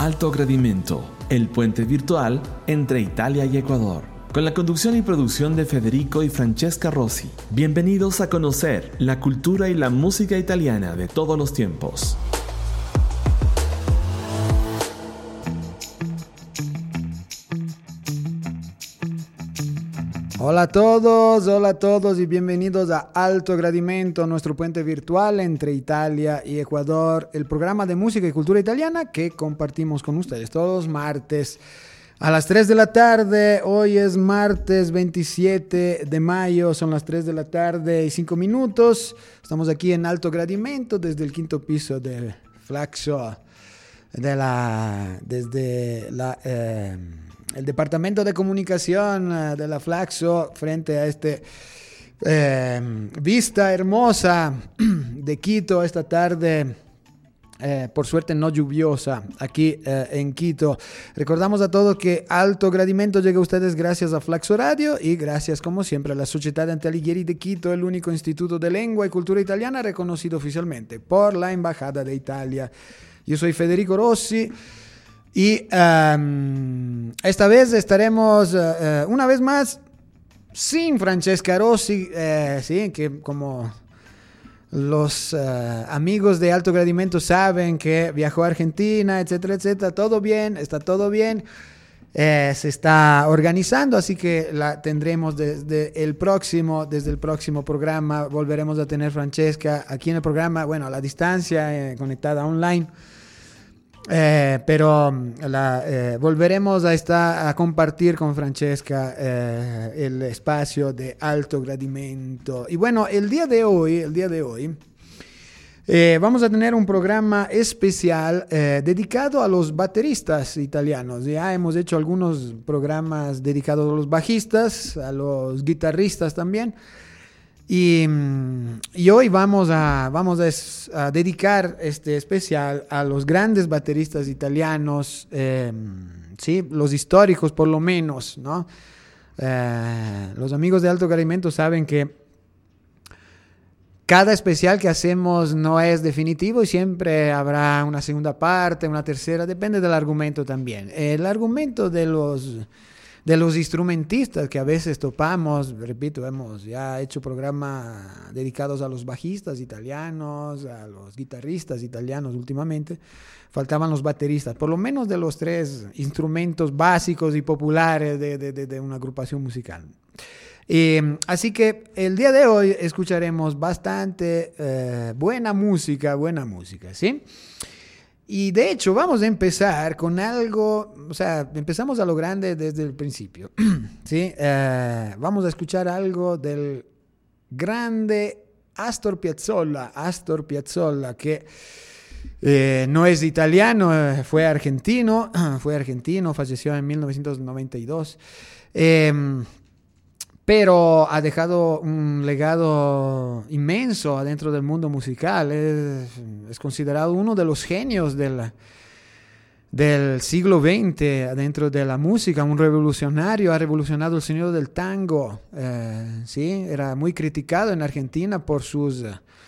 Alto Gradimento, el puente virtual entre Italia y Ecuador. Con la conducción y producción de Federico y Francesca Rossi. Bienvenidos a conocer la cultura y la música italiana de todos los tiempos. Hola a todos y bienvenidos a Alto Gradimento, nuestro puente virtual entre Italia y Ecuador, el programa de música y cultura italiana que compartimos con ustedes todos los martes a las 3 de la tarde. Hoy es martes 27 de mayo, son las 3 de la tarde y 5 minutos. Estamos aquí en Alto Gradimento desde el quinto piso del Flaxo, el departamento de comunicación de la Flaxo, frente a vista hermosa de Quito esta tarde, por suerte no lluviosa, aquí en Quito. Recordamos a todos que Alto Gradimento llega a ustedes gracias a Flaxo Radio y gracias, como siempre, a la Società Dante Alighieri de Quito, el único instituto de lengua y cultura italiana reconocido oficialmente por la Embajada de Italia. Yo soy Federico Rossi. Y esta vez estaremos una vez más sin Francesca Rossi, sí, que como los amigos de Alto Gradimento saben que viajó a Argentina, etcétera, etcétera. Todo bien, está todo bien, se está organizando, así que la tendremos desde el próximo programa. Volveremos a tener Francesca aquí en el programa, bueno, a la distancia, conectada online. Pero volveremos a compartir con Francesca el espacio de Alto Gradimento. Y bueno, el día de hoy vamos a tener un programa especial dedicado a los bateristas italianos. Ya hemos hecho algunos programas dedicados a los bajistas, a los guitarristas también. Y hoy vamos a dedicar este especial a los grandes bateristas italianos, ¿sí? Los históricos por lo menos, ¿no? Los amigos de Alto Gradimento saben que cada especial que hacemos no es definitivo y siempre habrá una segunda parte, una tercera, depende del argumento también. El argumento de los instrumentistas que a veces topamos, repito, hemos ya hecho programas dedicados a los bajistas italianos, a los guitarristas italianos últimamente, faltaban los bateristas, por lo menos de los tres instrumentos básicos y populares de una agrupación musical. Así que el día de hoy escucharemos bastante buena música, ¿sí? Y de hecho vamos a empezar con algo, o sea, empezamos a lo grande desde el principio, ¿sí? Vamos a escuchar algo del grande Astor Piazzolla, que no es italiano, fue argentino, falleció en 1992. Pero ha dejado un legado inmenso adentro del mundo musical. Es considerado uno de los genios del siglo XX adentro de la música, un revolucionario. Ha revolucionado el sonido del tango. ¿Sí? Era muy criticado en Argentina por sus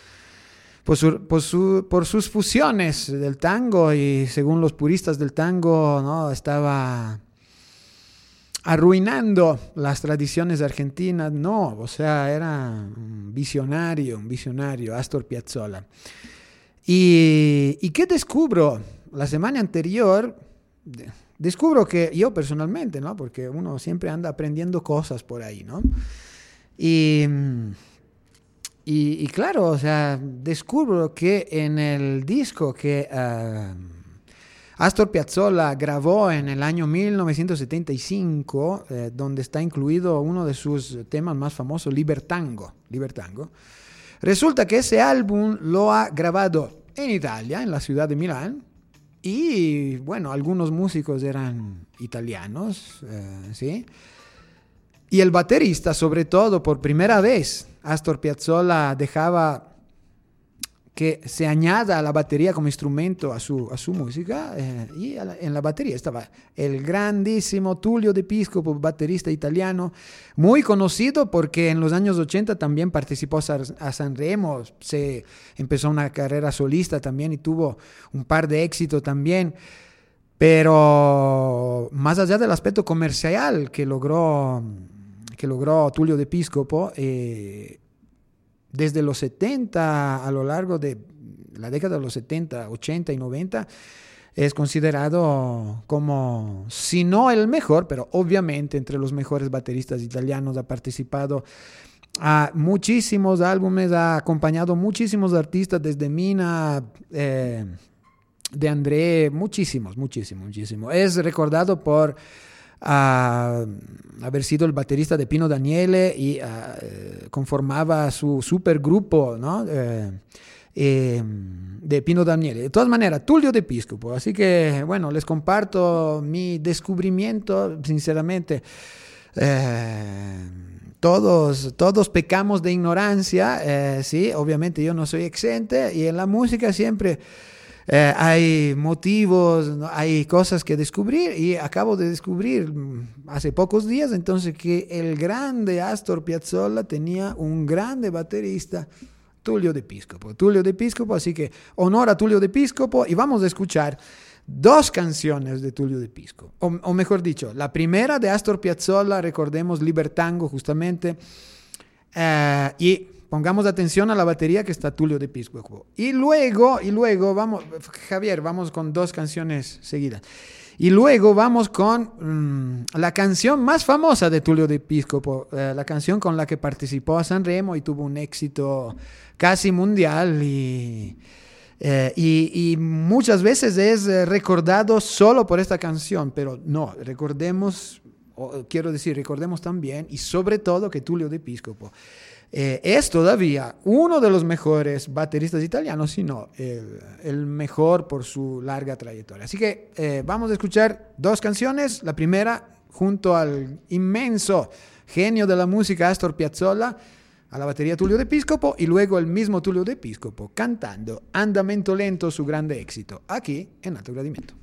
fusiones del tango, y según los puristas del tango, ¿no? Estaba arruinando las tradiciones argentinas. No, o sea, era un visionario, Astor Piazzolla. ¿Y qué descubro? La semana anterior, descubro que yo personalmente, ¿no? Porque uno siempre anda aprendiendo cosas por ahí, ¿no? Y claro, o sea, descubro que en el disco que Astor Piazzolla grabó en el año 1975, donde está incluido uno de sus temas más famosos, Libertango. Resulta que ese álbum lo ha grabado en Italia, en la ciudad de Milán, y bueno, algunos músicos eran italianos, ¿sí? Y el baterista, sobre todo, por primera vez, Astor Piazzolla dejaba que se añada a la batería como instrumento a su música, y en la batería estaba el grandísimo Tullio De Piscopo, baterista italiano, muy conocido porque en los años 80 también participó a Sanremo, empezó una carrera solista también y tuvo un par de éxitos también. Pero más allá del aspecto comercial que logró Tullio de Piscopo, desde los 70, a lo largo de la década de los 70, 80 y 90, es considerado como, si no el mejor, pero obviamente entre los mejores bateristas italianos. Ha participado a muchísimos álbumes, ha acompañado muchísimos artistas, desde Mina, De André, muchísimos. Es recordado por haber sido el baterista de Pino Daniele y conformaba su supergrupo, ¿no? De Pino Daniele. De todas maneras, Tullio de Piscopo. Así que, bueno, les comparto mi descubrimiento, sinceramente. Todos pecamos de ignorancia, sí, obviamente yo no soy exente, y en la música siempre hay motivos, ¿no? Hay cosas que descubrir, y acabo de descubrir hace pocos días entonces que el grande Astor Piazzolla tenía un grande baterista, Tullio de Piscopo, así que honor a Tullio de Piscopo, y vamos a escuchar dos canciones de Tullio de Piscopo, o mejor dicho, la primera de Astor Piazzolla, recordemos Libertango justamente, y pongamos atención a la batería que está Tullio de Piscopo. Y luego vamos, Javier, vamos con dos canciones seguidas. Y luego vamos con la canción más famosa de Tullio de Piscopo, la canción con la que participó a Sanremo y tuvo un éxito casi mundial, y muchas veces es recordado solo por esta canción, pero no, recordemos también y sobre todo que Tullio de Piscopo es todavía uno de los mejores bateristas italianos, si no el mejor por su larga trayectoria. Así que vamos a escuchar dos canciones. La primera, junto al inmenso genio de la música Astor Piazzolla, a la batería Tullio de Piscopo, y luego el mismo Tullio de Piscopo cantando Andamento Lento, su grande éxito, aquí en Alto Gradimento.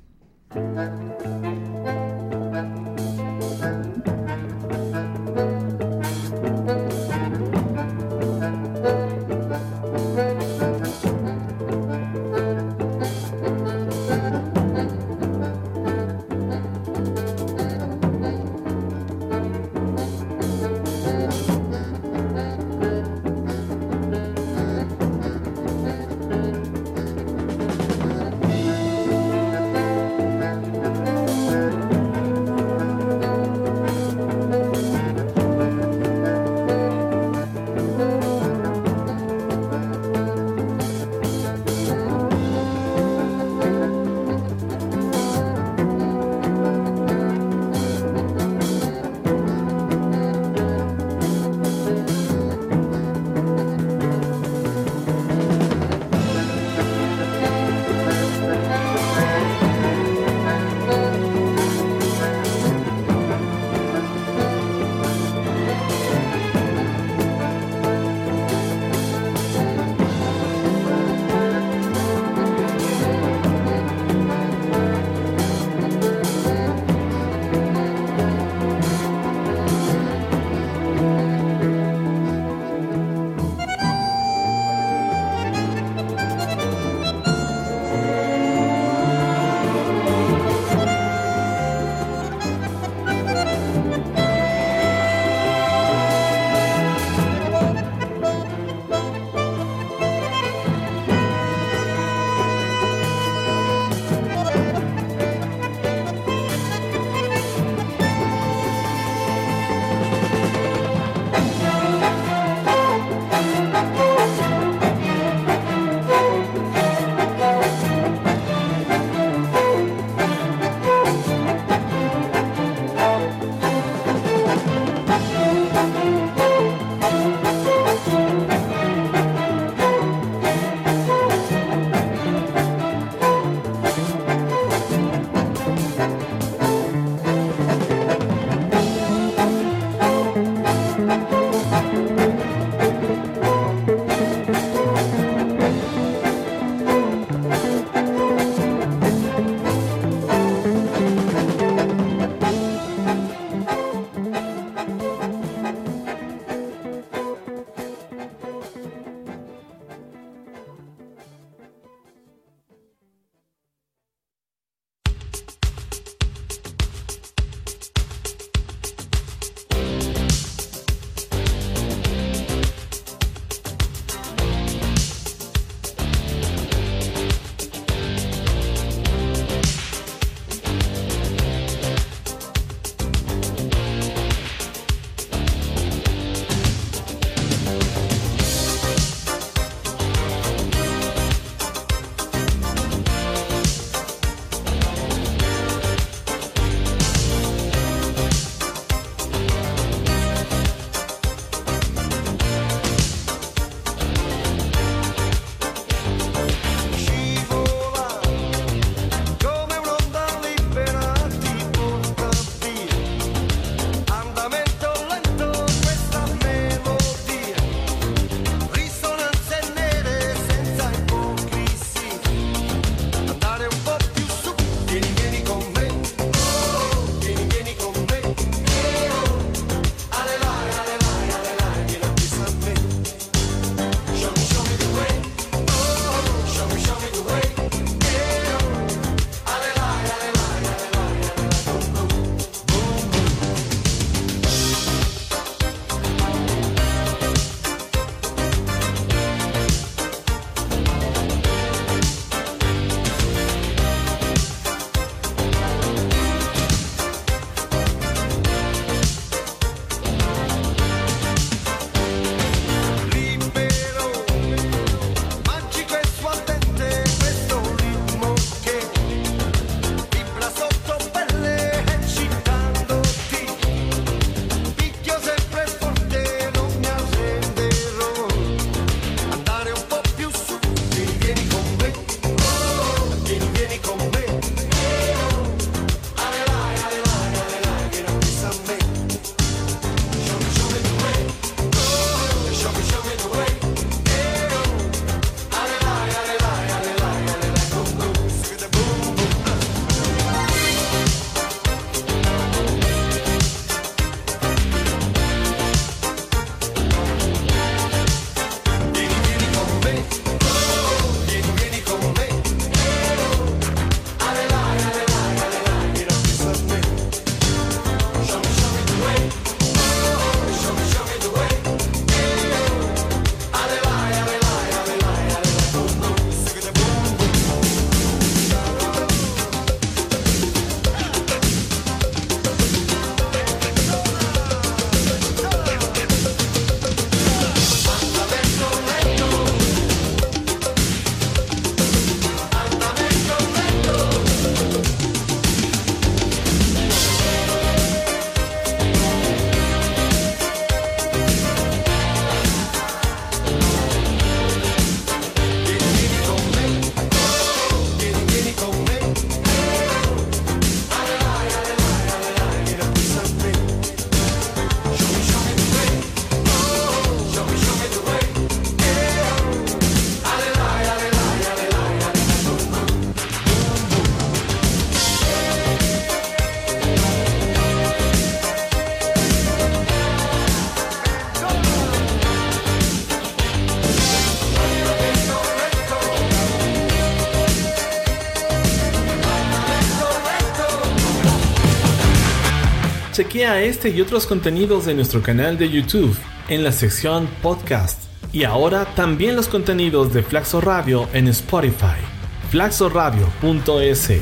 Chequea este y otros contenidos de nuestro canal de YouTube en la sección Podcast. Y ahora también los contenidos de Flaxo Radio en Spotify. flaxoradio.es.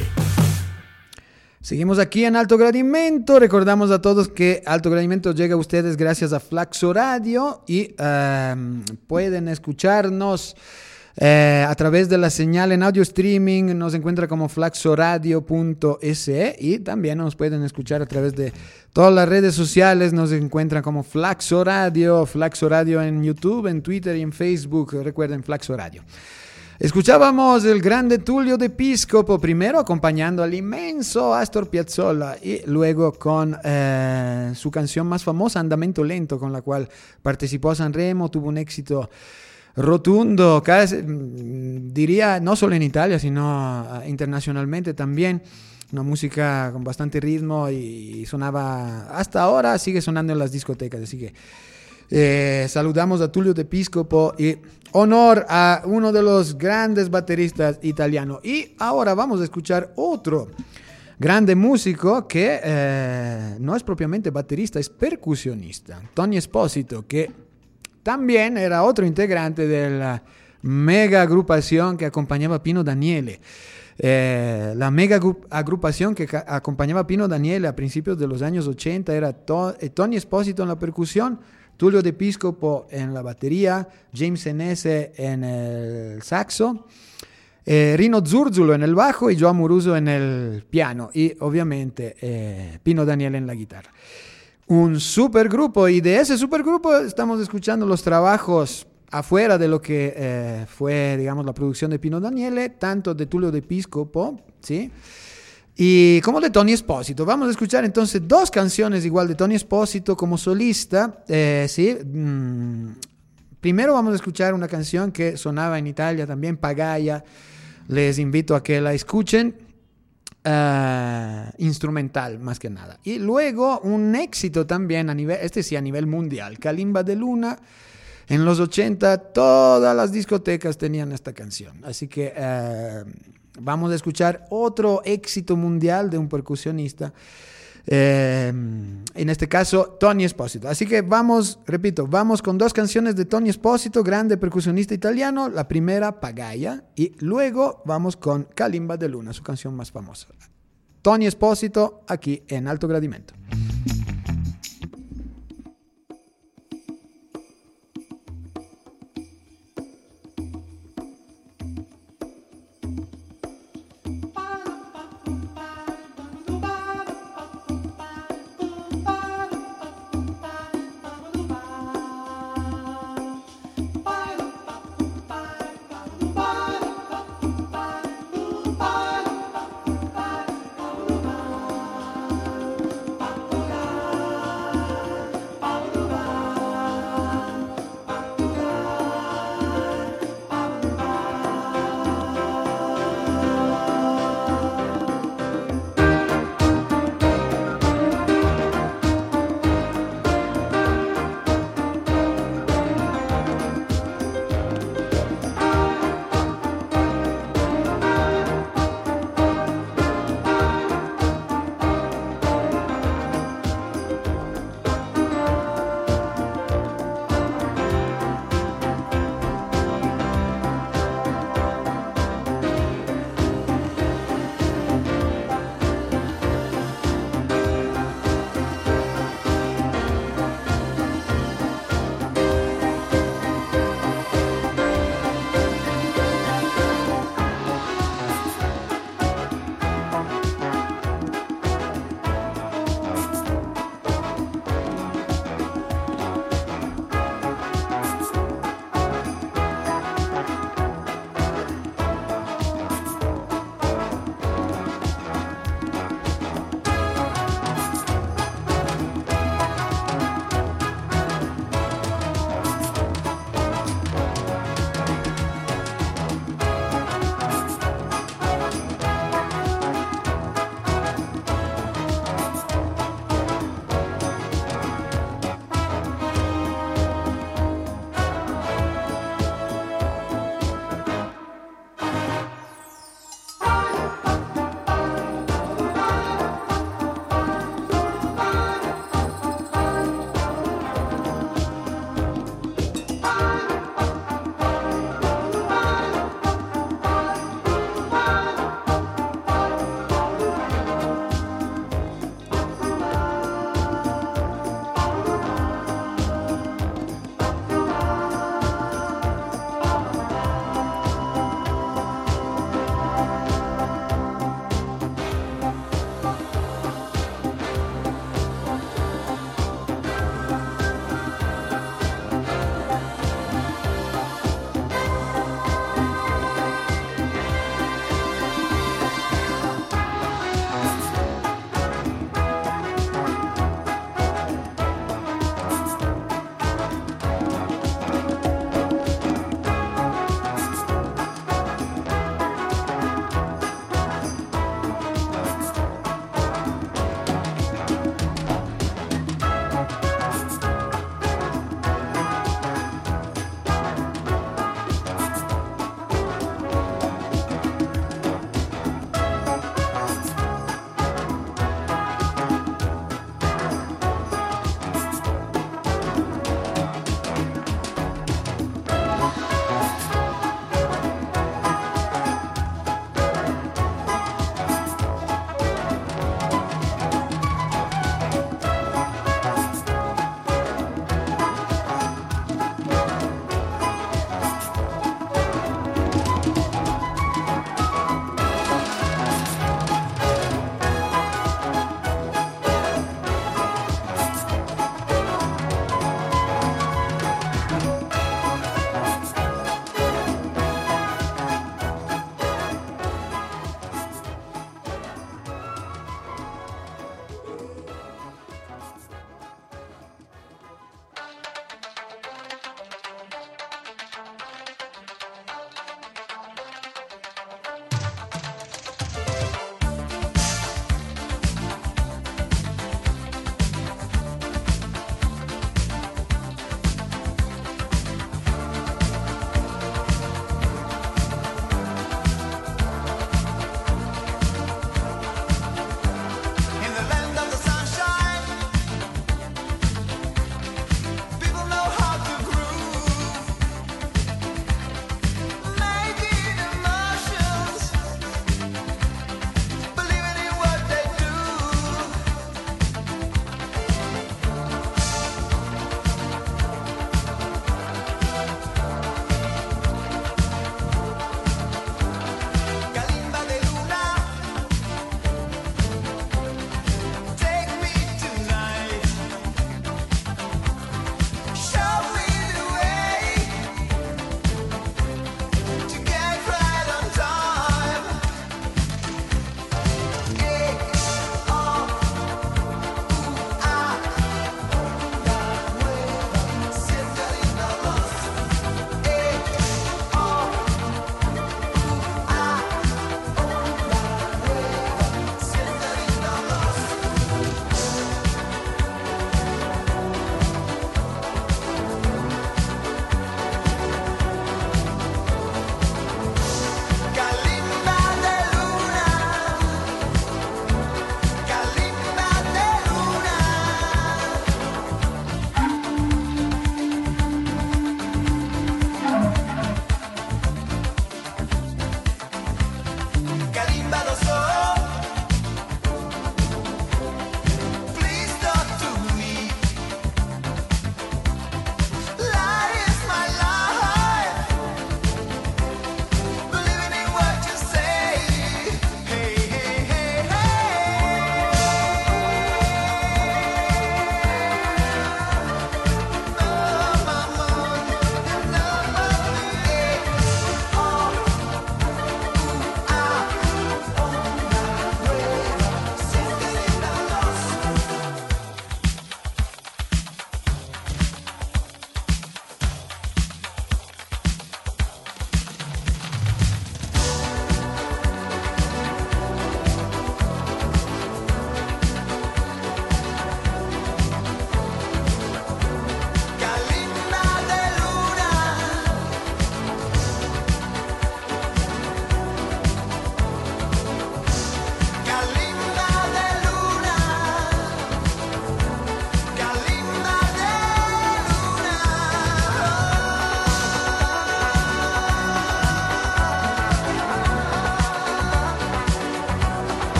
Seguimos aquí en Alto Gradimento. Recordamos a todos que Alto Gradimento llega a ustedes gracias a Flaxo Radio y pueden escucharnos a través de la señal en audio streaming. Nos encuentra como flaxoradio.es y también nos pueden escuchar a través de todas las redes sociales. Nos encuentran como Flaxo Radio en YouTube, en Twitter y en Facebook. Recuerden, Flaxo Radio. Escuchábamos el grande Tullio De Piscopo, primero acompañando al inmenso Astor Piazzolla y luego con su canción más famosa, Andamento Lento, con la cual participó a Sanremo, tuvo un éxito rotundo, diría no solo en Italia, sino internacionalmente también. Una música con bastante ritmo y sonaba, hasta ahora sigue sonando en las discotecas, así que saludamos a Tullio De Piscopo y honor a uno de los grandes bateristas italianos. Y ahora vamos a escuchar otro grande músico que no es propiamente baterista, es percusionista, Tony Esposito, que también era otro integrante de la mega agrupación que acompañaba a Pino Daniele. La mega agrupación que acompañaba a Pino Daniele a principios de los años 80 era Tony Esposito en la percusión, Tullio De Piscopo en la batería, James Senese en el saxo, Rino Zurzulo en el bajo y Joe Amoruso en el piano y obviamente Pino Daniele en la guitarra. Un supergrupo, y de ese supergrupo estamos escuchando los trabajos afuera de lo que fue, digamos, la producción de Pino Daniele, tanto de Tullio De Piscopo, ¿sí?, y como de Tony Esposito. Vamos a escuchar entonces dos canciones igual de Tony Esposito como solista. ¿Sí? Primero vamos a escuchar una canción que sonaba en Italia también, Pagaia. Les invito a que la escuchen. Instrumental más que nada. Y luego un éxito también a nivel mundial, Kalimba de Luna. En los 80 todas las discotecas tenían esta canción. Así que vamos a escuchar otro éxito mundial de un percusionista, en este caso Tony Esposito. Así que vamos con dos canciones de Tony Esposito, grande percusionista italiano. La primera, Pagaia, y luego vamos con Kalimba de Luna, su canción más famosa. Tony Esposito aquí en Alto Gradimento.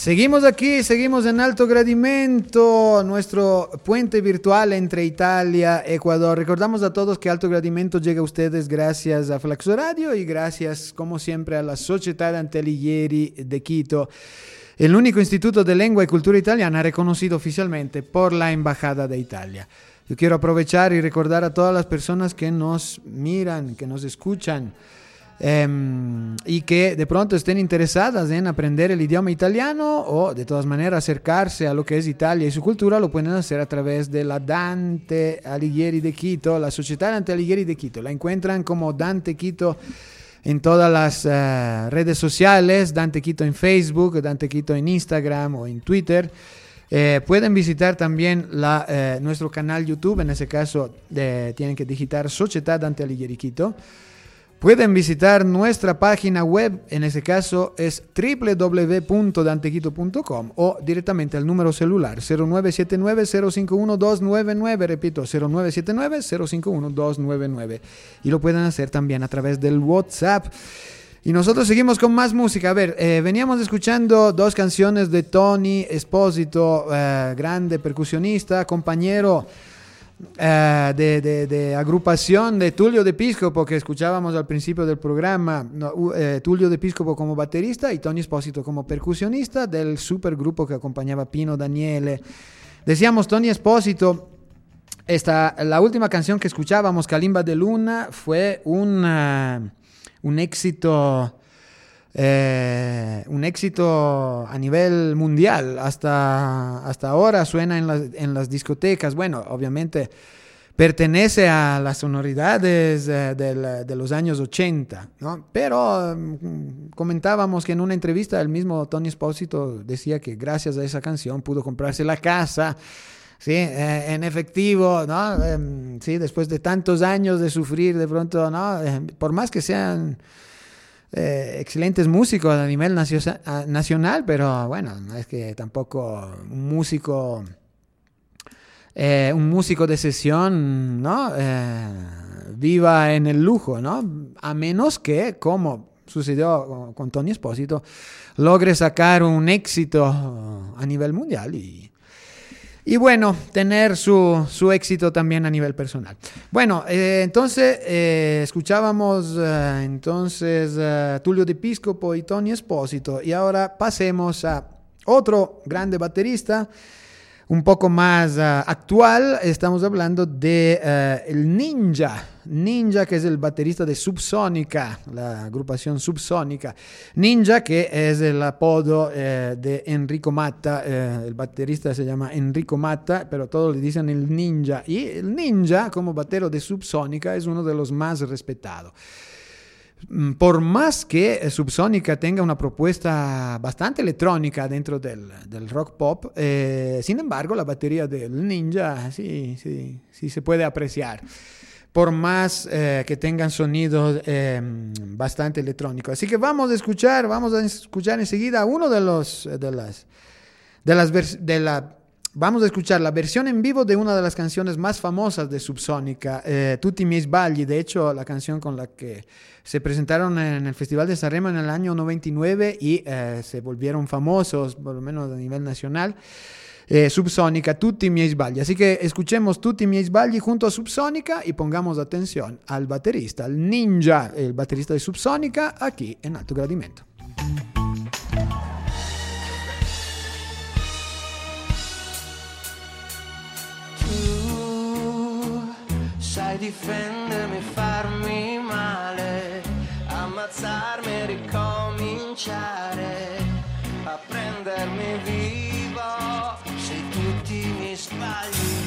Seguimos aquí, seguimos en Alto Gradimento, nuestro puente virtual entre Italia y Ecuador. Recordamos a todos que Alto Gradimento llega a ustedes gracias a Flaxo Radio y gracias, como siempre, a la Società Dante Alighieri de Quito, el único instituto de lengua y cultura italiana reconocido oficialmente por la Embajada de Italia. Yo quiero aprovechar y recordar a todas las personas que nos miran, que nos escuchan, y que de pronto estén interesadas en aprender el idioma italiano o de todas maneras acercarse a lo que es Italia y su cultura, lo pueden hacer a través de la Dante Alighieri de Quito, la Società Dante Alighieri de Quito. La encuentran como Dante Quito en todas las redes sociales, Dante Quito en Facebook, Dante Quito en Instagram o en Twitter. Pueden visitar también nuestro canal YouTube, en ese caso tienen que digitar Società Dante Alighieri Quito. Pueden visitar nuestra página web, en ese caso es www.dantequito.com o directamente al número celular 0979-051-299, repito, 0979-051-299, y lo pueden hacer también a través del WhatsApp. Y nosotros seguimos con más música. A ver, veníamos escuchando dos canciones de Tony Esposito, grande percusionista, compañero de agrupación de Tullio De Piscopo, que escuchábamos al principio del programa. Tullio De Piscopo como baterista y Tony Esposito como percusionista del supergrupo que acompañaba Pino Daniele. Decíamos Tony Esposito, la última canción que escuchábamos, Kalimba de Luna, fue un éxito a nivel mundial. Hasta ahora suena en las discotecas. Bueno, obviamente pertenece a las sonoridades de los años 80, ¿no? Pero comentábamos que en una entrevista el mismo Tony Esposito decía que gracias a esa canción pudo comprarse la casa, sí, en efectivo, ¿no? Sí, después de tantos años de sufrir, de pronto, ¿no? Por más que sean excelentes músicos a nivel nacional, pero bueno, es que tampoco un músico de sesión, ¿no? Viva en el lujo, ¿no? A menos que, como sucedió con Tony Esposito, logre sacar un éxito a nivel mundial y bueno, tener su éxito también a nivel personal. Bueno, entonces escuchábamos Tullio De Piscopo y Tony Esposito, y ahora pasemos a otro grande baterista, un poco más actual. Estamos hablando de el Ninja, que es el baterista de Subsonica, la agrupación Subsonica. Ninja, que es el apodo de Enrico Matta. El baterista se llama Enrico Matta, pero todos le dicen el Ninja. Y el Ninja, como batero de Subsonica, es uno de los más respetados. Por más que Subsonica tenga una propuesta bastante electrónica dentro del rock pop, sin embargo la batería del Ninja sí se puede apreciar, por más que tengan sonidos bastante electrónicos. Así que vamos a escuchar enseguida uno vamos a escuchar la versión en vivo de una de las canciones más famosas de Subsonica, Tutti i miei sbagli. De hecho, la canción con la que se presentaron en el Festival de Sanremo en el año 99 y se volvieron famosos, por lo menos a nivel nacional. Subsonica, Tutti i miei sbagli. Así que escuchemos Tutti i miei sbagli junto a Subsonica y pongamos atención al baterista, al Ninja, el baterista de Subsonica, aquí en Alto Gradimento. Sai difendermi, farmi male, ammazzarmi e ricominciare, a prendermi vivo, se tutti mi sbagli.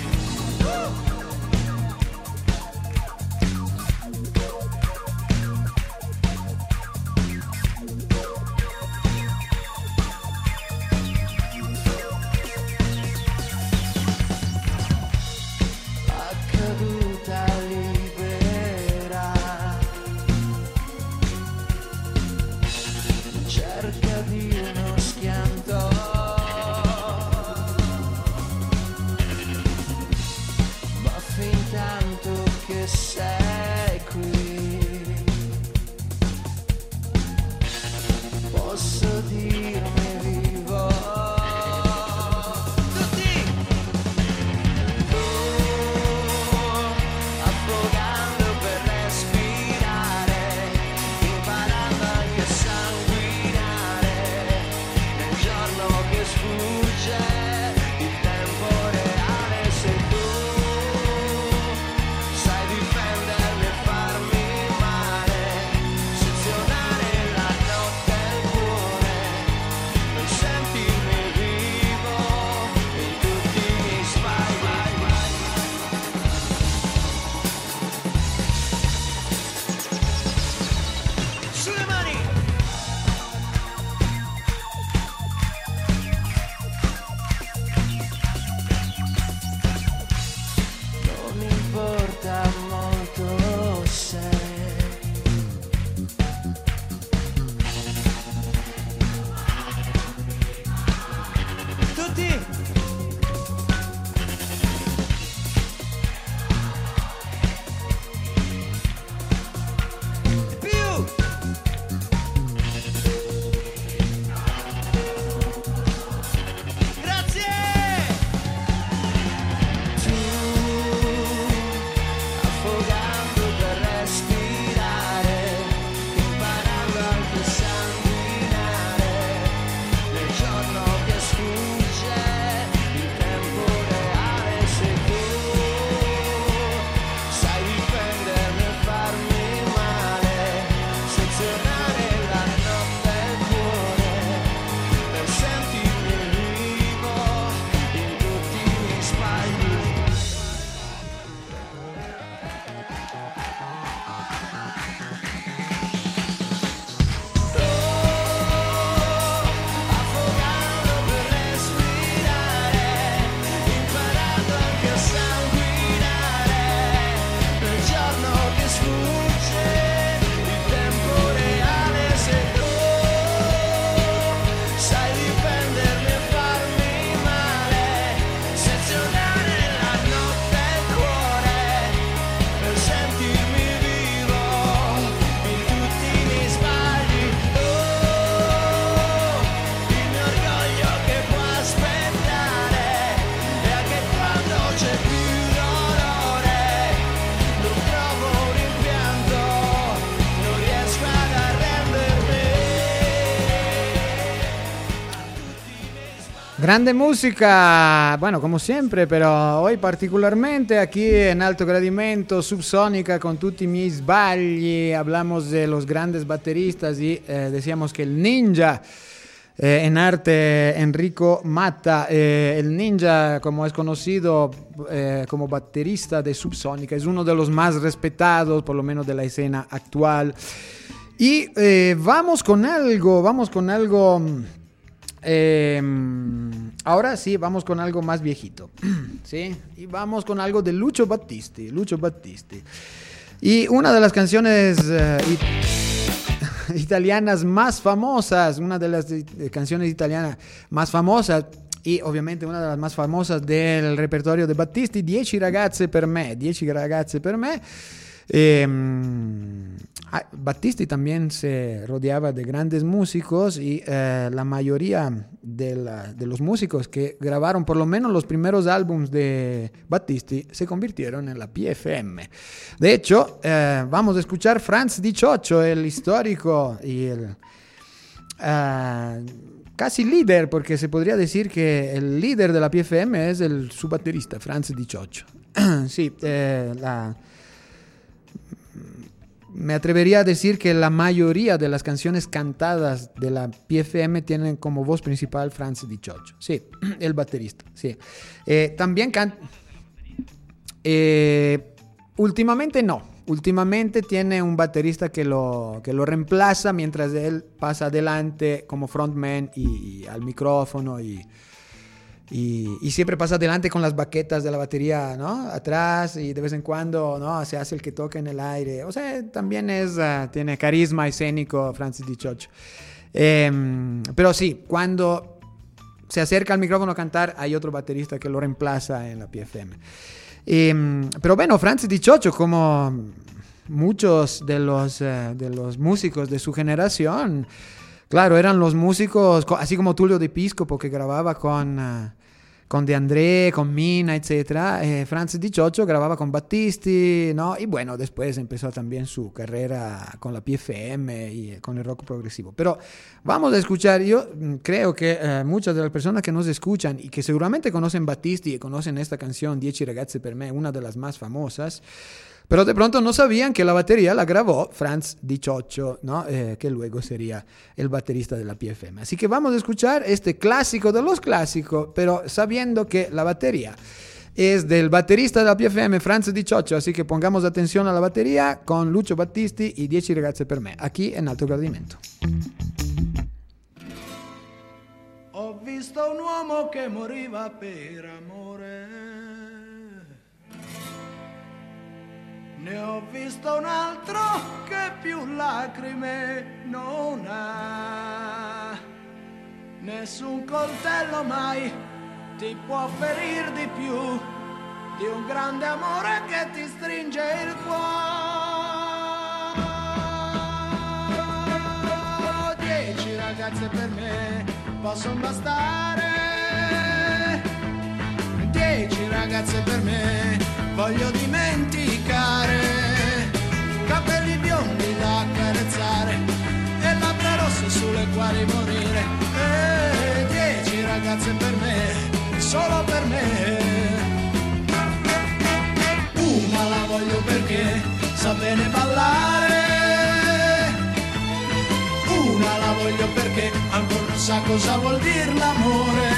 Grande música, bueno, como siempre, pero hoy particularmente aquí en Alto Gradimento, Subsonica, con tutti i miei sbagli, hablamos de los grandes bateristas y decíamos que el ninja, en arte Enrico Matta, el ninja, como es conocido como baterista de Subsonica, es uno de los más respetados, por lo menos de la escena actual. Y vamos con algo. Ahora sí, vamos con algo más viejito, ¿sí? Y vamos con algo de Lucio Battisti. Y una de las canciones italianas más famosas, una de las canciones italianas más famosas y ovviamente una de las más famosas del repertorio de Battisti, 10 ragazze per me. Battisti también se rodeaba de grandes músicos y la mayoría de los músicos que grabaron por lo menos los primeros álbumes de Battisti se convirtieron en la PFM. De hecho, vamos a escuchar Franz Di Cioccio, el histórico y el casi líder, porque se podría decir que el líder de la PFM es su baterista, Franz Di Cioccio. Sí, me atrevería a decir que la mayoría de las canciones cantadas de la PFM tienen como voz principal Franz Di Cioccio. Sí, el baterista, sí. También últimamente no. Últimamente tiene un baterista que lo reemplaza mientras él pasa adelante como frontman y al micrófono y siempre pasa adelante con las baquetas de la batería, ¿no? Atrás y de vez en cuando, ¿no? Se hace el que toca en el aire. O sea, también tiene carisma escénico Franz Di Cioccio. Pero sí, cuando se acerca al micrófono a cantar, hay otro baterista que lo reemplaza en la PFM. Pero bueno, Franz Di Cioccio, como muchos de los músicos de su generación, claro, eran los músicos, así como Tullio De Piscopo, que grababa con De André, con Mina, etc. Franz Di Cioccio grababa con Battisti, ¿no? Y bueno, después empezó también su carrera con la PFM y con el rock progresivo. Pero vamos a escuchar, yo creo que muchas de las personas que nos escuchan y que seguramente conocen Battisti y conocen esta canción, 10 ragazze per me, una de las más famosas, pero de pronto no sabían que la batería la grabó Franz Di Cioccio, ¿no? Que luego sería el baterista de la PFM. Así que vamos a escuchar este clásico de los clásicos, pero sabiendo que la batería es del baterista de la PFM, Franz Di Cioccio. Así que pongamos atención a la batería con Lucio Battisti y 10 ragazze per me, aquí en Alto Gradimento. Ho visto un uomo che moriva per amore. Ne ho visto un altro che più lacrime non ha. Nessun coltello mai ti può ferir di più di un grande amore che ti stringe il cuore. 10 ragazze per me possono bastare. 10 ragazze per me voglio dimenticare, capelli biondi da accarezzare e labbra rosse sulle quali morire. 10 ragazze per me, solo per me. Una la voglio perché sa bene ballare, una la voglio perché ancora non sa cosa vuol dire l'amore,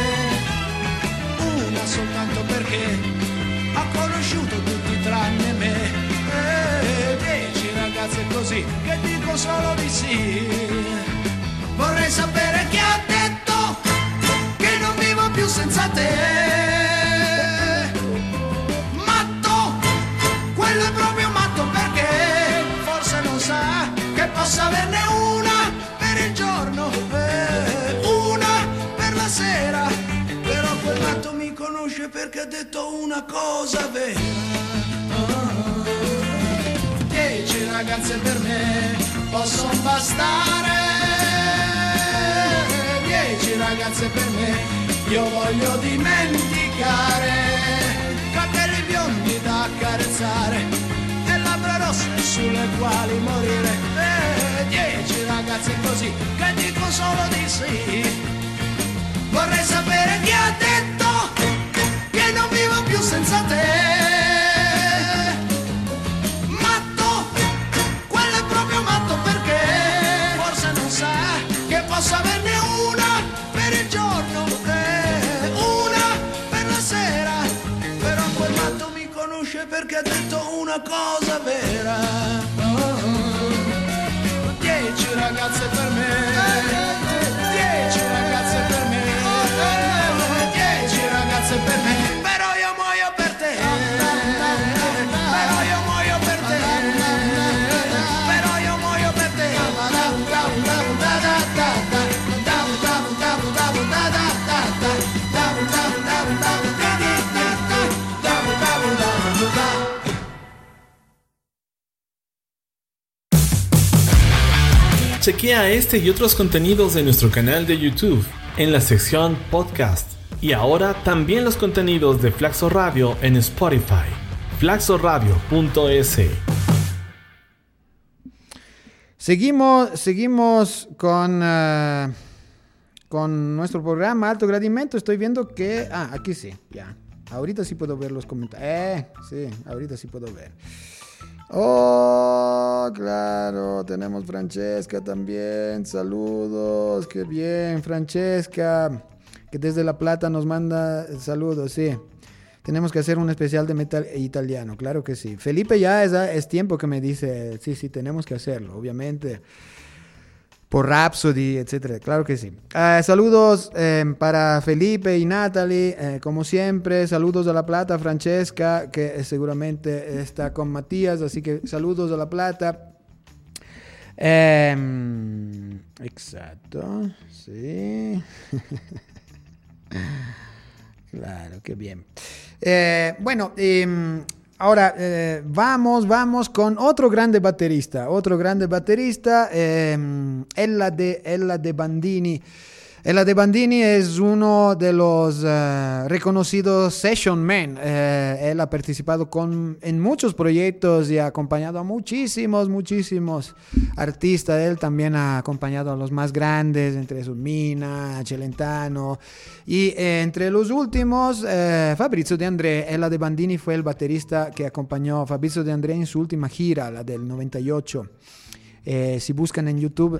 una soltanto perché ha conosciuto tutti tranne me. 10 ragazze così che dico solo di sì. Vorrei sapere chi ha detto che non vivo più senza te. Matto, quello è proprio matto perché forse non sa che possa averne una per il giorno, una per la sera. Però quel matto mi conosce perché ha detto una cosa vera. 10 ragazze per me possono bastare. 10 ragazze per me io voglio dimenticare, capelli biondi da accarezzare e labbra rosse sulle quali morire. 10 ragazze così che dico solo di sì. Vorrei sapere posso averne una per il giorno e una per la sera. Però quel matto mi conosce perché ha detto una cosa vera. 10 ragazze per me, 10 ragazze per me, 10 ragazze per me. Però io muoio per te, però io muoio per te, però io muoio per te. Chequea este y otros contenidos de nuestro canal de YouTube en la sección Podcast. Y ahora también los contenidos de Flaxo Radio en Spotify. flaxoradio.es. Seguimos con nuestro programa Alto Gradimento. Estoy viendo que... aquí sí, ya. Ahorita sí puedo ver los comentarios. Sí, ahorita sí puedo ver. Oh, claro, tenemos Francesca también. Saludos, qué bien, Francesca, que desde La Plata nos manda saludos, sí. Tenemos que hacer un especial de metal italiano, claro que sí. Felipe ya es tiempo que me dice, sí, tenemos que hacerlo, obviamente. Por Rhapsody, etcétera, claro que sí. Saludos para Felipe y Natalie, como siempre. Saludos a La Plata, Francesca, que seguramente está con Matías, así que saludos a La Plata. Exacto, sí. Claro, qué bien. Ahora vamos con otro grande baterista, Ella De Bandini. Ella De Bandini es uno de los reconocidos session men. Él ha participado en muchos proyectos y ha acompañado a muchísimos artistas. Él también ha acompañado a los más grandes, entre esos Mina, Celentano. Y entre los últimos, Fabrizio De André. Ella De Bandini fue el baterista que acompañó a Fabrizio De André en su última gira, la del 98. Si buscan en YouTube,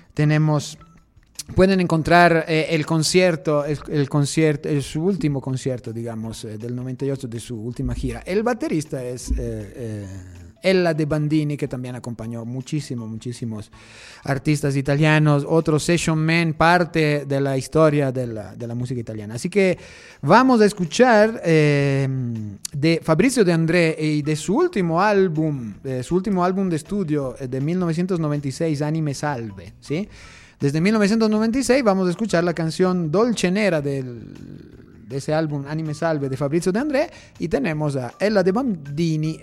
pueden encontrar el concierto, su último concierto, digamos, del 98 de su última gira. El baterista es Ella De Bandini, que también acompañó muchísimos artistas italianos, otro session man, parte de la historia de la música italiana. Así que vamos a escuchar de Fabrizio De André y de su último álbum de estudio de 1996, Anime Salve, ¿sí? Desde 1996 vamos a escuchar la canción Dolce Nera de ese álbum Anime Salve de Fabrizio De André, y tenemos a Ella De Bandini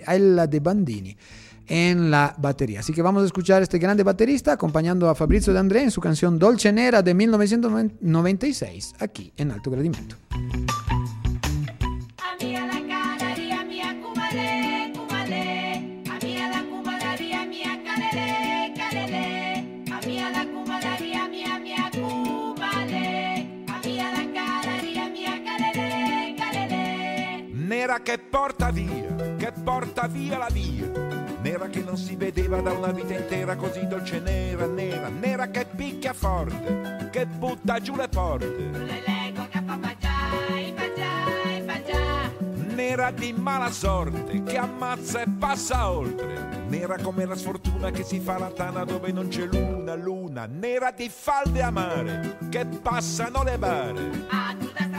en la batería. Así que vamos a escuchar a este grande baterista acompañando a Fabrizio De André en su canción Dolce Nera de 1996, aquí en Alto Gradimento. Nera che porta via la via, nera che non si vedeva da una vita intera, così dolce nera, nera che picchia forte, che butta giù le porte, nera di mala sorte, che ammazza e passa oltre, nera come la sfortuna che si fa la tana dove non c'è luna, nera di falde amare, che passano le bare.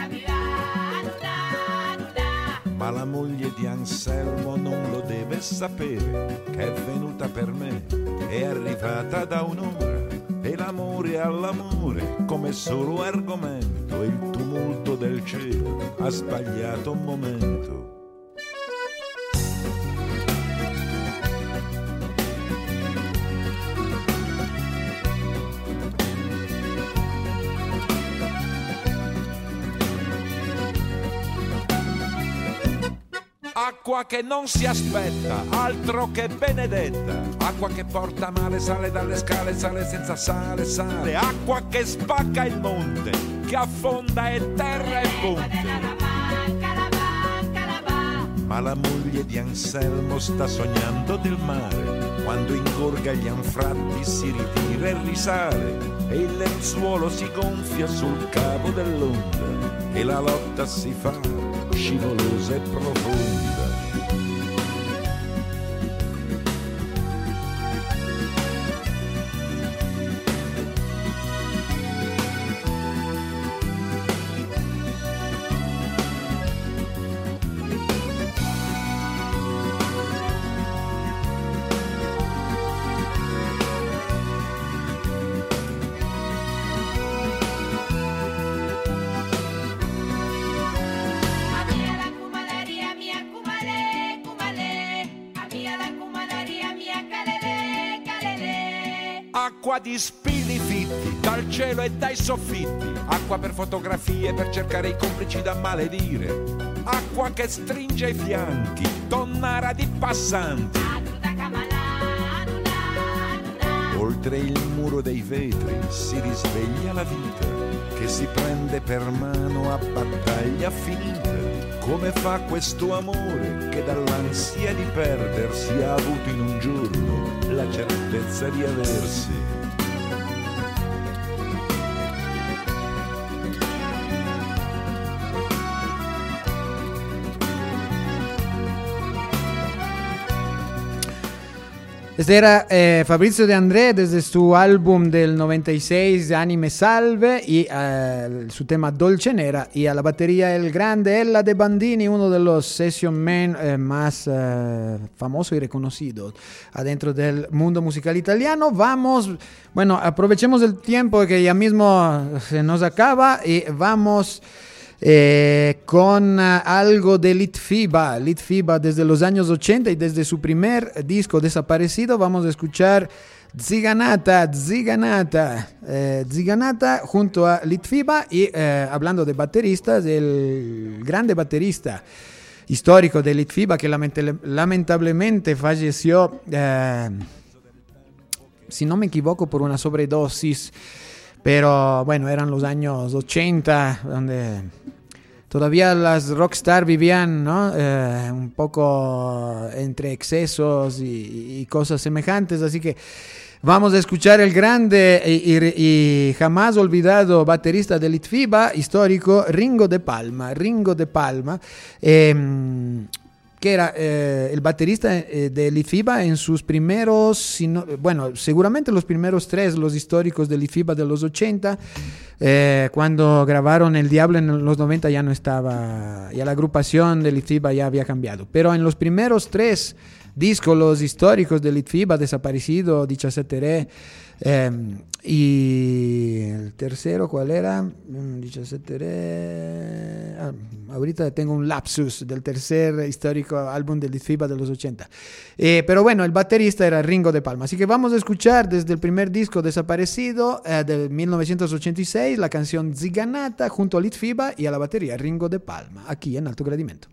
Ma la moglie di Anselmo non lo deve sapere, che è venuta per me, è arrivata da un'ora, e l'amore all'amore come solo argomento, e il tumulto del cielo ha sbagliato un momento. Acqua che non si aspetta, altro che benedetta. Acqua che porta male, sale dalle scale, sale senza sale. Acqua che spacca il monte, che affonda e terra e ponte. Ma la moglie di Anselmo sta sognando del mare, quando ingorga gli anfratti si ritira e risale e il lenzuolo si gonfia sul capo dell'onda e la lotta si fa scivolosa e profonda. Acqua di spilli fitti dal cielo e dai soffitti, acqua per fotografie per cercare i complici da maledire, acqua che stringe i fianchi, tonnara di passanti. Oltre il muro dei vetri si risveglia la vita che si prende per mano a battaglia finita. Come fa questo amore che dall'ansia di perdersi ha avuto in un giorno la certezza di aversi? Este era Fabrizio De André desde su álbum del 96 Anime Salve y su tema Dolce Nera, y a la batería el grande Ella De Bandini, uno de los session men más famosos y reconocidos adentro del mundo musical italiano. Aprovechemos el tiempo que ya mismo se nos acaba y vamos con algo de Litfiba desde los años 80 y desde su primer disco Desaparecido. Vamos a escuchar Ziganata junto a Litfiba. Y hablando de bateristas, el grande baterista histórico de Litfiba que lamentablemente falleció, si no me equivoco, por una sobredosis. Pero bueno, eran los años 80, donde todavía las rockstar vivían, ¿no? Un poco entre excesos y cosas semejantes. Así que vamos a escuchar el grande y jamás olvidado baterista de Litfiba, histórico, Ringo de Palma. Que era el baterista de Litfiba en sus primeros, seguramente los primeros tres, los históricos de Litfiba de los 80, cuando grabaron El Diablo en los 90 ya no estaba, ya la agrupación de Litfiba ya había cambiado, pero en los primeros tres discos, los históricos de Litfiba, Desaparecido, 17 Re, y el tercero, ¿cuál era? 17 Re, ahorita tengo un lapsus del tercer histórico álbum de Litfiba de los 80, pero bueno, el baterista era Ringo de Palma. Así que vamos a escuchar desde el primer disco Desaparecido del 1986 la canción Ziganata junto a Litfiba y a la batería Ringo de Palma, aquí en Alto Gradimento.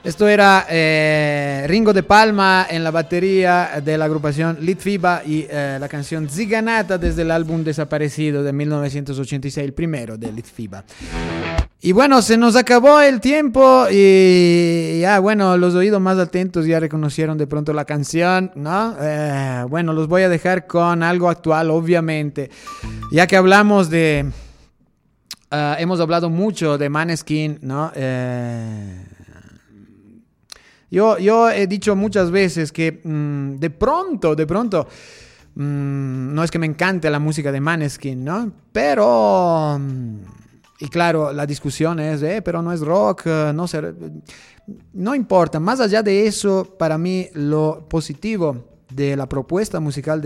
Esto era Ringo de Palma en la batería de la agrupación Litfiba y la canción Ziganata desde el álbum Desaparecido de 1986, el primero de Litfiba. Y bueno, se nos acabó el tiempo y ya, bueno, los oídos más atentos ya reconocieron de pronto la canción, ¿no? Bueno, los voy a dejar con algo actual, obviamente, ya que hablamos de... hemos hablado mucho de Maneskin, ¿no? Yo he dicho muchas veces que de pronto, no es que me encante la música de Maneskin, ¿no? Pero... y claro, la discusión es, pero no es rock, no importa. Más allá de eso, para mí lo positivo de la propuesta musical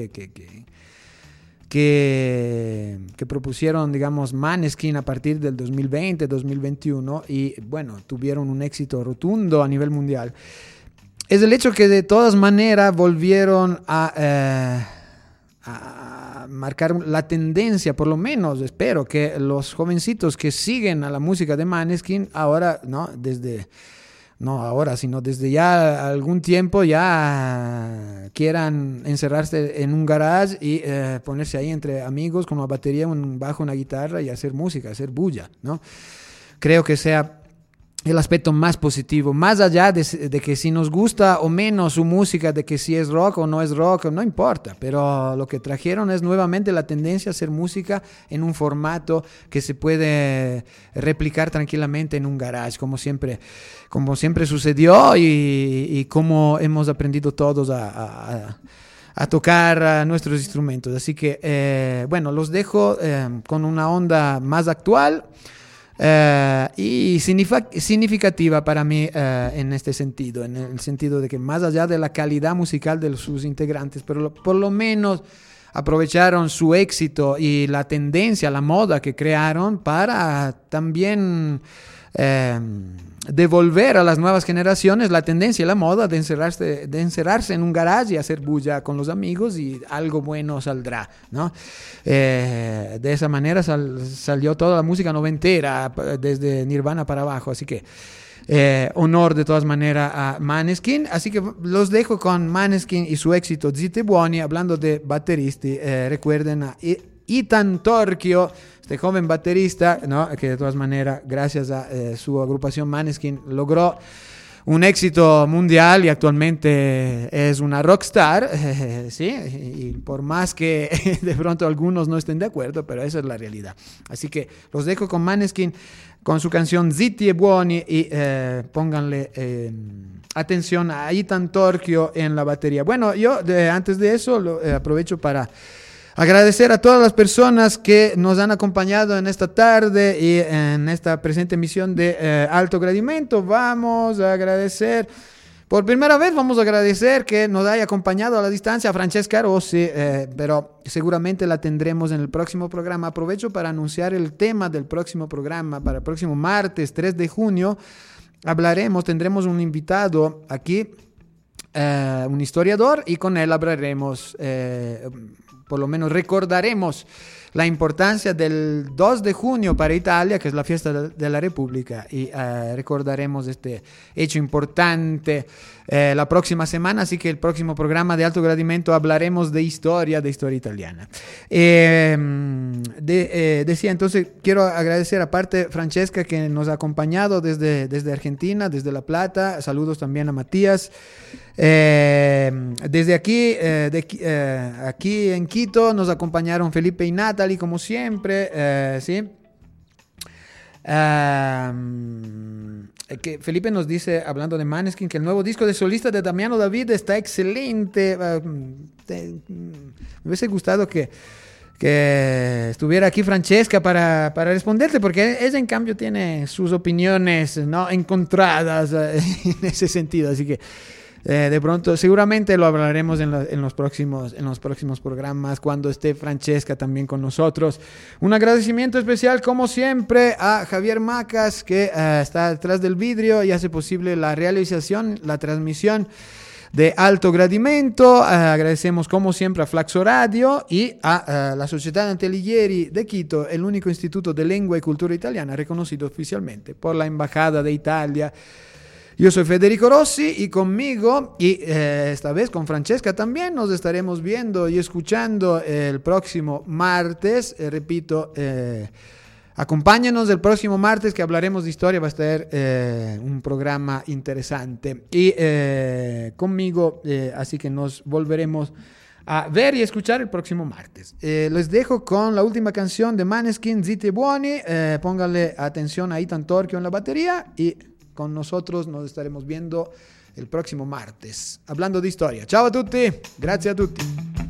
que propusieron, digamos, Maneskin a partir del 2020, 2021, y bueno, tuvieron un éxito rotundo a nivel mundial, es el hecho que de todas maneras volvieron a marcar la tendencia, por lo menos espero que los jovencitos que siguen a la música de Maneskin ahora, no ahora, sino desde ya algún tiempo ya quieran encerrarse en un garage y ponerse ahí entre amigos con una batería, un bajo, una guitarra y hacer música, hacer bulla, ¿no? Creo que sea el aspecto más positivo, más allá de que si nos gusta o menos su música, de que si es rock o no es rock, no importa, pero lo que trajeron es nuevamente la tendencia a hacer música en un formato que se puede replicar tranquilamente en un garage, como siempre sucedió y como hemos aprendido todos a tocar nuestros instrumentos. Así que, bueno, los dejo con una onda más actual. Y significativa para mí en este sentido, en el sentido de que más allá de la calidad musical de sus integrantes, pero por lo menos aprovecharon su éxito y la tendencia, la moda que crearon para también devolver a las nuevas generaciones la tendencia y la moda de encerrarse en un garage y hacer bulla con los amigos y algo bueno saldrá, ¿no? De esa manera salió toda la música noventera desde Nirvana para abajo, así que honor de todas maneras a Maneskin. Así que los dejo con Maneskin y su éxito Zitti Buoni. Hablando de bateristi, recuerden a Ethan Torchio, este joven baterista, ¿no? Que de todas maneras, gracias a su agrupación Maneskin, logró un éxito mundial y actualmente es una rockstar, ¿sí? Y por más que de pronto algunos no estén de acuerdo, pero esa es la realidad. Así que los dejo con Maneskin, con su canción Zitti Buoni y pónganle atención a Ethan Torchio en la batería. Bueno, yo antes de eso aprovecho para agradecer a todas las personas que nos han acompañado en esta tarde y en esta presente emisión de Alto Gradimento. Vamos a agradecer, por primera vez vamos a agradecer que nos haya acompañado a la distancia a Francesca Rossi, pero seguramente la tendremos en el próximo programa. Aprovecho para anunciar el tema del próximo programa. Para el próximo martes 3 de junio tendremos un invitado aquí, un historiador, y con él hablaremos, por lo menos recordaremos la importancia del 2 de junio para Italia, que es la fiesta de la República, y recordaremos este hecho importante la próxima semana. Así que el próximo programa de Alto Gradimento hablaremos de historia italiana. Decía, entonces quiero agradecer aparte a que nos ha acompañado desde Argentina, desde La Plata. Saludos también a Matías. Desde aquí, aquí en Quito nos acompañaron Felipe y Natalie, como siempre, ¿sí? Que Felipe nos dice, hablando de Maneskin, que el nuevo disco de solista de Damiano David está excelente. Me hubiese gustado que estuviera aquí Francesca para responderte, porque ella en cambio tiene sus opiniones, ¿no?, encontradas en ese sentido, así que de pronto seguramente lo hablaremos en los próximos programas, cuando esté Francesca también con nosotros. Un agradecimiento especial, como siempre, a Javier Macas, que está detrás del vidrio y hace posible la realización, la transmisión de Alto Gradimento. Agradecemos como siempre a Flaxo Radio y a la Società Antelighieri de Quito, el único instituto de lengua y cultura italiana reconocido oficialmente por la Embajada de Italia Yo soy Federico Rossi y conmigo, y esta vez con Francesca también, nos estaremos viendo y escuchando el próximo martes. Repito, acompáñanos el próximo martes que hablaremos de historia, va a estar un programa interesante. Y conmigo, así que nos volveremos a ver y escuchar el próximo martes. Les dejo con la última canción de Maneskin, Zitti e Buoni. Pónganle atención a Ethan Torchio en la batería y con nosotros nos estaremos viendo el próximo martes hablando de historia. Ciao a tutti, grazie a tutti.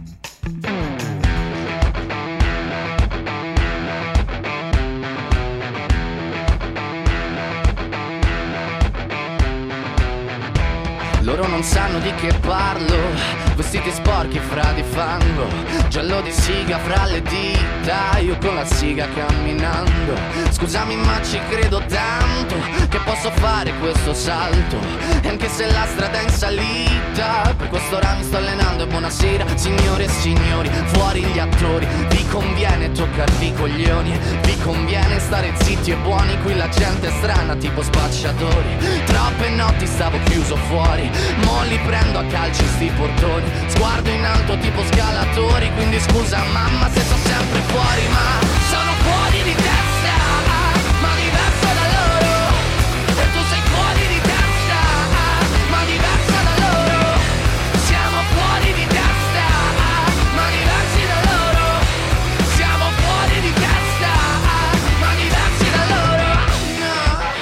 Loro non sanno di che parlo, vestiti sporchi fra di fango, giallo di siga fra le dita, io con la siga camminando. Scusami ma ci credo tanto, che posso fare questo salto, e anche se la strada è in salita, per quest'ora mi sto allenando e buonasera signore e signori, fuori gli attori, vi conviene toccarvi i coglioni, vi conviene stare zitti e buoni, qui la gente è strana tipo spacciatori, troppe notti stavo chiuso fuori, mo li prendo a calci sti portoni, sguardo in alto tipo scalatori, quindi scusa mamma se sto sempre fuori, ma sono fuori di testa, ma diverso da loro, e tu sei fuori di testa, ma diversa da loro, siamo fuori di testa, ma diversi da loro, siamo fuori di testa, ma diversi da loro, no.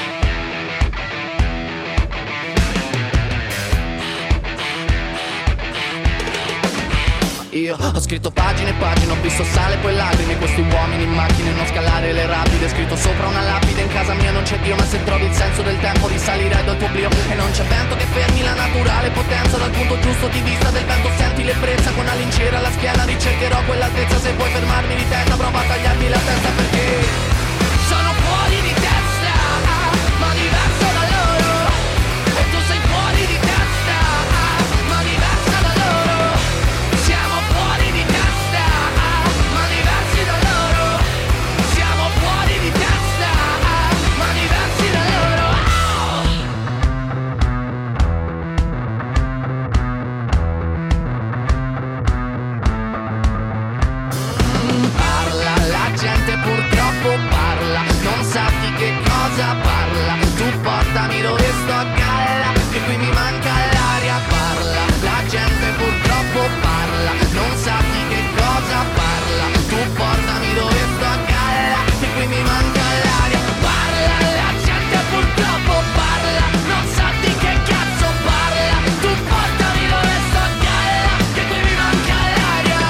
Io ho scritto pagine e pagine, ho visto sale poi lacrime, questi uomini in macchine, non scalare le rapide, scritto sopra una lapide, in casa mia non c'è Dio, ma se trovi il senso del tempo risalirai dal tuo oblio, e non c'è vento che fermi la naturale potenza, dal punto giusto di vista del vento senti l'ebbrezza, con la lincera alla schiena ricercherò quell'altezza, se vuoi fermarmi di testa prova a tagliarmi la testa, perché sono fuori di testa, ma diverso da loro, e tu sei fuori di testa, ma diversa da loro, siamo fuori di testa, ma diversi da loro, siamo fuori di testa, ma diversi da loro. Parla, la gente purtroppo parla, non sa di che cosa parla, tu portami dove sto a galla, che qui mi manca l'aria, parla, la gente purtroppo parla, non sa di che cosa parla, tu portami dove sto a galla, che qui mi manca l'aria, parla, la gente purtroppo parla, non sa di che cazzo parla, tu portami dove sto a galla, che qui mi manca l'aria,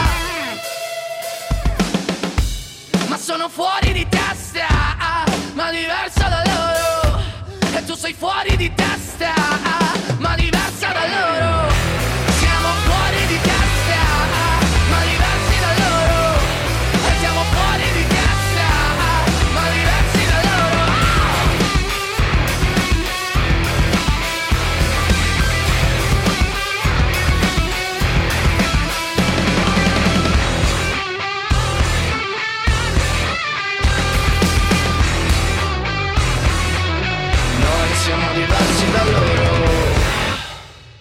ma sono fuori di testa, ma diversa da loro, e tu sei fuori di testa, ma diversa da loro, siamo fuori di testa, ma diversi da loro, e siamo fuori di testa, ma diversi da loro. Noi siamo diversi da loro.